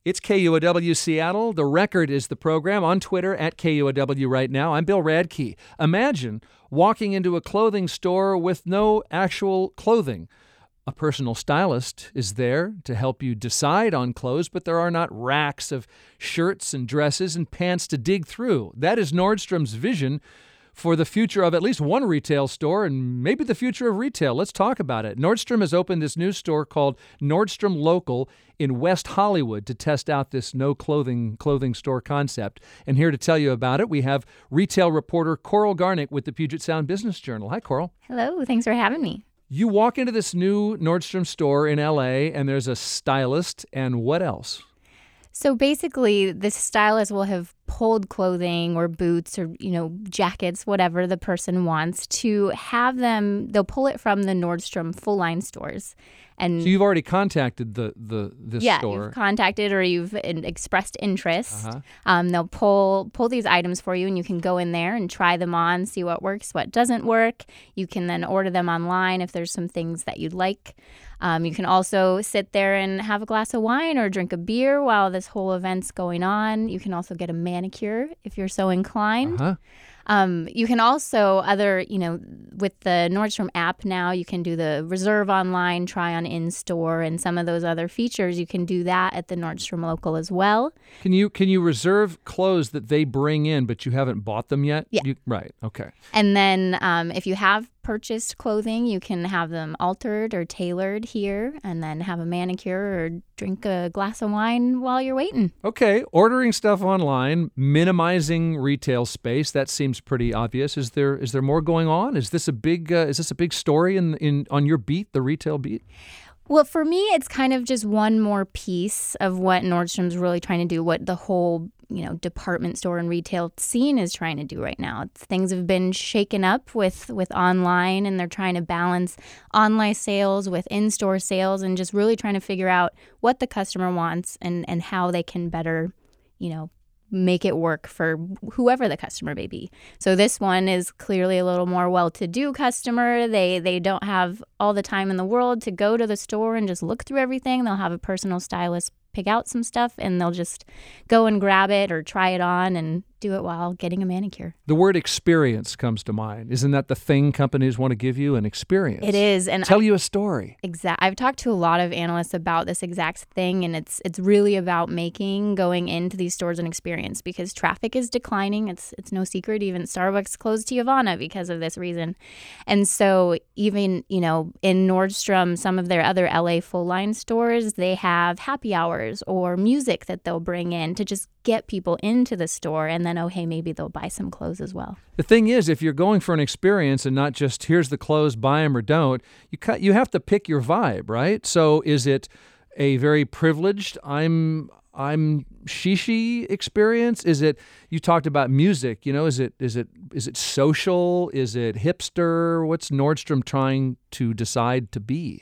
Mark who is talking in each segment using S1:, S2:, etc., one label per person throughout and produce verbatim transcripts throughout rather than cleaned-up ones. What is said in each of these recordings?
S1: It's K U O W Seattle. The Record is the program. On Twitter, at K U O W right now. I'm Bill Radke. Imagine walking into a clothing store with no actual clothing. A personal stylist is there to help you decide on clothes, but there are not racks of shirts and dresses and pants to dig through. That is Nordstrom's vision for the future of at least one retail store and maybe the future of retail. Let's talk about it. Nordstrom has opened this new store called Nordstrom Local in West Hollywood to test out this no clothing clothing store concept. And here to tell you about it, we have retail reporter Coral Garnick with the Puget Sound Business Journal. Hi, Coral.
S2: Hello. Thanks for having me.
S1: You walk into this new Nordstrom store in L A, and there's a stylist, and what else?
S2: So basically, this stylist will have pulled clothing or boots or, you know, jackets, whatever the person wants, to have them, they'll pull it from the Nordstrom full-line stores. And
S1: so you've already contacted the, the this
S2: yeah,
S1: store.
S2: Yeah, you've contacted or you've in, expressed interest.
S1: Uh-huh.
S2: Um, they'll pull pull these items for you, and you can go in there and try them on, see what works, what doesn't work. You can then order them online if there's some things that you'd like. Um, you can also sit there and have a glass of wine or drink a beer while this whole event's going on. You can also get a manicure if you're so inclined.
S1: Uh-huh.
S2: Um, you can also, other, you know, with the Nordstrom app now, you can do the reserve online, try on in-store, and some of those other features. You can do that at the Nordstrom Local as well.
S1: Can you can you reserve clothes that they bring in, but you haven't bought them yet?
S2: Yeah.
S1: You, right, okay.
S2: And then um, if you have purchased clothing, you can have them altered or tailored here and then have a manicure or drink a glass of wine while you're waiting.
S1: Okay, ordering stuff online, minimizing retail space, that seems pretty obvious. Is there is there more going on? Is this a big uh, is this a big story in in on your beat, the retail beat?
S2: Well, for me, it's kind of just one more piece of what Nordstrom's really trying to do, what the whole, you know, department store and retail scene is trying to do right now. It's, things have been shaken up with, with online, and they're trying to balance online sales with in-store sales and just really trying to figure out what the customer wants and, and how they can better, you know, make it work for whoever the customer may be. So this one is clearly a little more well-to-do customer. They they don't have all the time in the world to go to the store and just look through everything. They'll have a personal stylist pick out some stuff, and they'll just go and grab it or try it on and do it while getting a manicure.
S1: The word experience comes to mind. Isn't that the thing companies want to give you, an experience?
S2: It is. And
S1: Tell
S2: I,
S1: you a story.
S2: Exact. I've talked to a lot of analysts about this exact thing, and it's it's really about making going into these stores an experience because traffic is declining. It's it's no secret. Even Starbucks closed Teavana because of this reason. And so even, you know, in Nordstrom, some of their other L A full-line stores, they have happy hours or music that they'll bring in to just get people into the store, and then, oh, hey, maybe they'll buy some clothes as well.
S1: The thing is, if you're going for an experience and not just here's the clothes, buy them or don't, you cut, you have to pick your vibe, right? So is it a very privileged, I'm I'm shishi experience? Is it, you talked about music, you know, is it is it is it social? Is it hipster? What's Nordstrom trying to decide to be?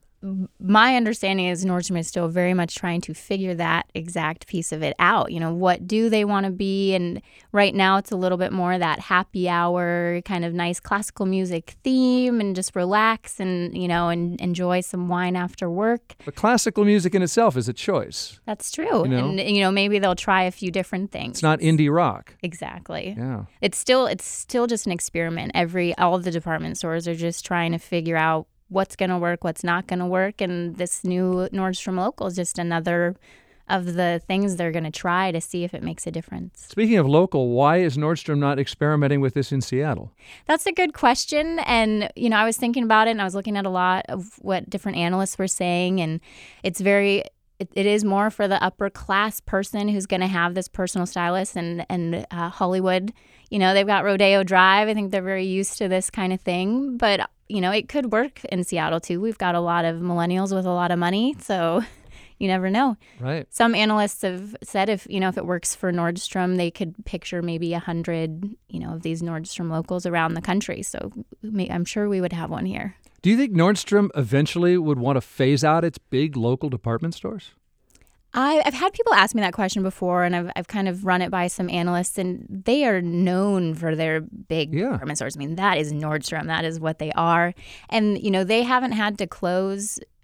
S2: My understanding is Nordstrom is still very much trying to figure that exact piece of it out. You know, what do they want to be? And right now it's a little bit more that happy hour, kind of nice classical music theme, and just relax and, you know, and enjoy some wine after work.
S1: But classical music in itself is a choice.
S2: That's true.
S1: You know?
S2: And, you know, maybe they'll try a few different things.
S1: It's not indie rock.
S2: Exactly.
S1: Yeah.
S2: It's still, it's still just an experiment. Every, all of the department stores are just trying to figure out what's going to work, what's not going to work. And this new Nordstrom Local is just another of the things they're going to try to see if it makes a difference.
S1: Speaking of local, why is Nordstrom not experimenting with this in Seattle?
S2: That's a good question. And, you know, I was thinking about it, and I was looking at a lot of what different analysts were saying. And it's very, it, it is more for the upper class person who's going to have this personal stylist. And, and uh, Hollywood, you know, they've got Rodeo Drive. I think they're very used to this kind of thing. But you know, it could work in Seattle, too. We've got a lot of millennials with a lot of money, so you never know.
S1: Right.
S2: Some analysts have said if, you know, if it works for Nordstrom, they could picture maybe a hundred, you know, of these Nordstrom locals around the country. So I'm sure we would have one here.
S1: Do you think Nordstrom eventually would want to phase out its big local department stores?
S2: I, I've had people ask me that question before, and I've I've kind of run it by some analysts, and they are known for their big
S1: yeah.
S2: department stores. I mean, that is Nordstrom. That is what they are. And, you know, they haven't had to close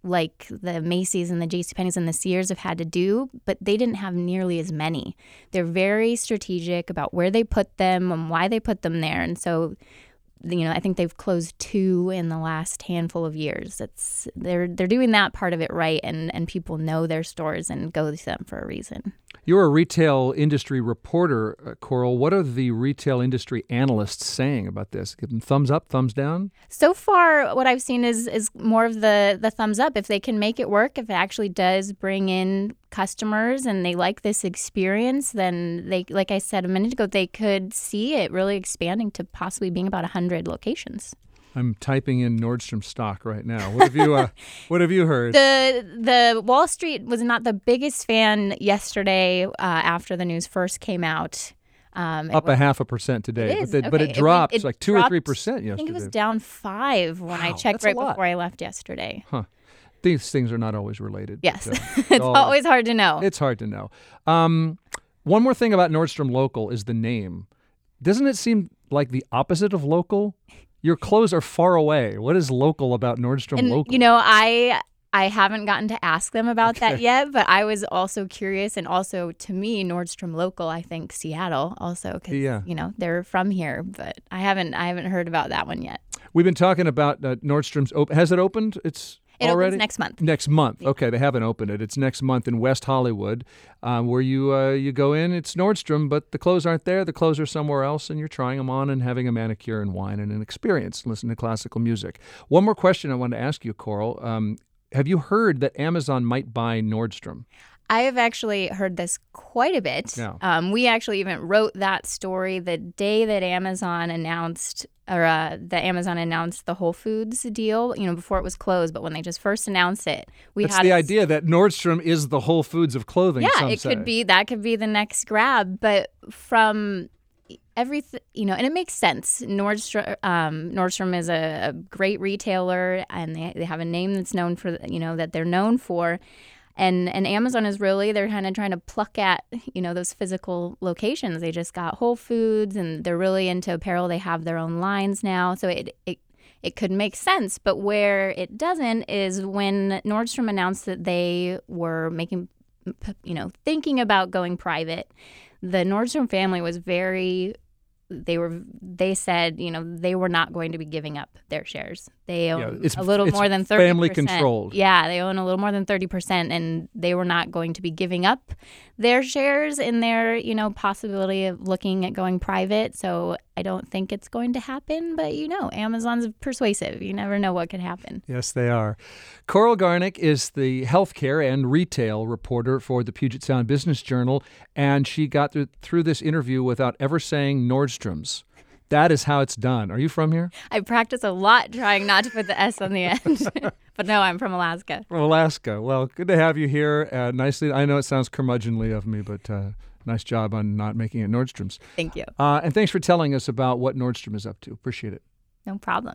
S2: like the Macy's and the JCPenney's and the Sears have had to do, but they didn't have nearly as many. They're very strategic about where they put them and why they put them there. And so, you know, I think they've closed two in the last handful of years. It's they're they're doing that part of it right, and, and people know their stores and go to them for a reason.
S1: You're a retail industry reporter, uh, Coral. What are the retail industry analysts saying about this? Give them thumbs up, thumbs down?
S2: So far, what I've seen is is more of the, the thumbs up. If they can make it work, if it actually does bring in customers and they like this experience, then they, like I said a minute ago, they could see it really expanding to possibly being about one hundred locations.
S1: I'm typing in Nordstrom stock right now. What have you uh, What have you heard?
S2: The the Wall Street was not the biggest fan yesterday uh, after the news first came out. Um,
S1: Up
S2: was,
S1: a half a percent today,
S2: it is.
S1: but, they,
S2: okay.
S1: but it dropped
S2: it, it
S1: like two
S2: dropped,
S1: or three percent yesterday.
S2: I think it was down five when
S1: wow,
S2: I checked
S1: that's
S2: right
S1: a lot.
S2: before I left yesterday.
S1: Huh. These things are not always related.
S2: Yes,
S1: but, uh,
S2: it's
S1: all,
S2: always hard to know.
S1: It's hard to know. Um, one more thing about Nordstrom Local is the name. Doesn't it seem like the opposite of local? Your clothes are far away. What is local about Nordstrom
S2: and,
S1: Local?
S2: You know, I I haven't gotten to ask them about
S1: Okay.
S2: that yet, but I was also curious. And also, to me, Nordstrom Local, I think Seattle also, because,
S1: Yeah.
S2: you know, they're from here. But I haven't I haven't heard about that one yet.
S1: We've been talking about uh, Nordstrom's. Op- Has it opened? It's
S2: It
S1: already?
S2: opens next month.
S1: Next month. Okay, they haven't opened it. It's next month in West Hollywood, um, where you uh, you go in. It's Nordstrom, but the clothes aren't there. The clothes are somewhere else, and you're trying them on and having a manicure and wine and an experience, listen to classical music. One more question I wanted to ask you, Coral. Um, have you heard that Amazon might buy Nordstrom?
S2: I have actually heard this quite a bit.
S1: Yeah.
S2: Um, we actually even wrote that story the day that Amazon announced, or uh, that Amazon announced the Whole Foods deal. You know, before it was closed, but when they just first announced it, we
S1: That's
S2: had
S1: the
S2: a-
S1: idea that Nordstrom is the Whole Foods of clothing.
S2: Yeah,
S1: some
S2: it
S1: say.
S2: could be that could be the next grab, but from everything, you know, and it makes sense. Nordstrom, um, Nordstrom is a, a great retailer, and they they have a name that's known for, you know, that they're known for. And and Amazon is really, they're kind of trying to pluck at, you know, those physical locations. They just got Whole Foods, and they're really into apparel. They have their own lines now. So it, it, it could make sense. But where it doesn't is when Nordstrom announced that they were making, you know, thinking about going private, the Nordstrom family was very... They were. They said, you know, they were not going to be giving up their shares. They own
S1: Yeah, it's-
S2: a little
S1: it's
S2: more than thirty percent.
S1: family controlled.
S2: Yeah, they own a little more than thirty percent, and they were not going to be giving up their shares in their, you know, possibility of looking at going private. So I don't think it's going to happen. But you know, Amazon's persuasive. You never know what could happen.
S1: Yes, they are. Coral Garnick is the healthcare and retail reporter for the Puget Sound Business Journal, and she got th- through this interview without ever saying Nordstrom's. That is how it's done. Are you from here?
S2: I practice a lot trying not to put the S on the end. But no, I'm from Alaska.
S1: From Alaska. Well, good to have you here. Uh, nicely. I know it sounds curmudgeonly of me, but uh, nice job on not making it Nordstrom's.
S2: Thank you.
S1: Uh, and thanks for telling us about what Nordstrom is up to. Appreciate it.
S2: No problem.